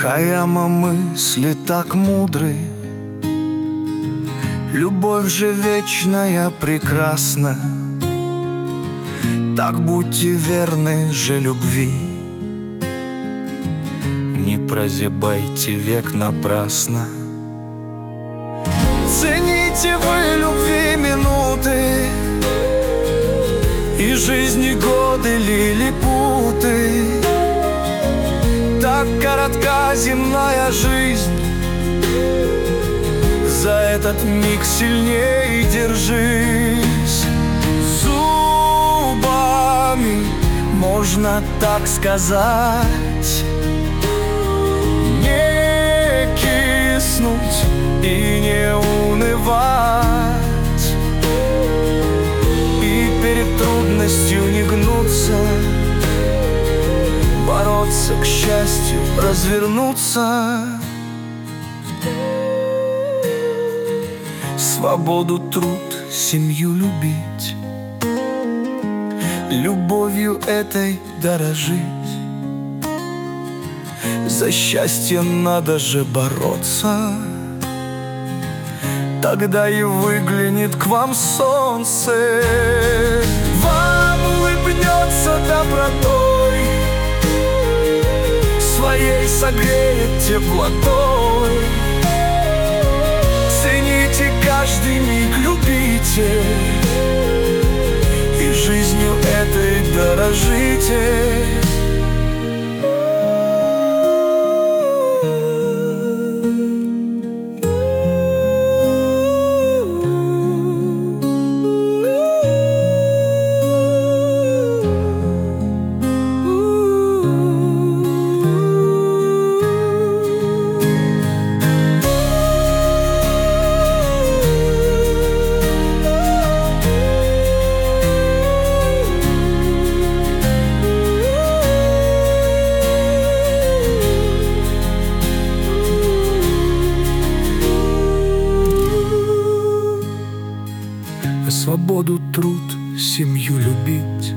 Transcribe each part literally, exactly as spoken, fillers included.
Хаяма мысли так мудры, любовь же вечная прекрасна. Так будьте верны же любви, не прозябайте век напрасно. Цените вы любви минуты, и жизни годы лилипуты. Так коротка земная жизнь, за этот миг сильнее держись. Зубами можно так сказать, не киснуть и не унывать, и перед трудностью не гнуться, бороться к счастью, развернуться. Свободу, труд, семью любить, любовью этой дорожить. За счастье надо же бороться, тогда и выглянет к вам солнце. Вам улыбнется добротой, своей согреет теплотой. Цените каждый миг, любите, и жизнью этой дорожите. Свободу, труд, семью любить,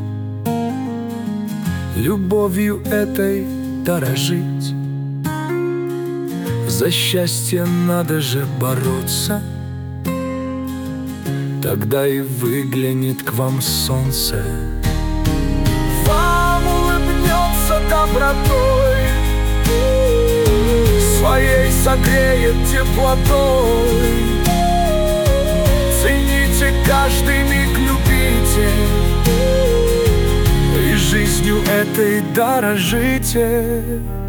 любовью этой дорожить. За счастье надо же бороться, тогда и выглянет к вам солнце. Вам улыбнется добротой, своей согреет теплотой. Цените каждый миг, любите, и жизнью этой дорожите.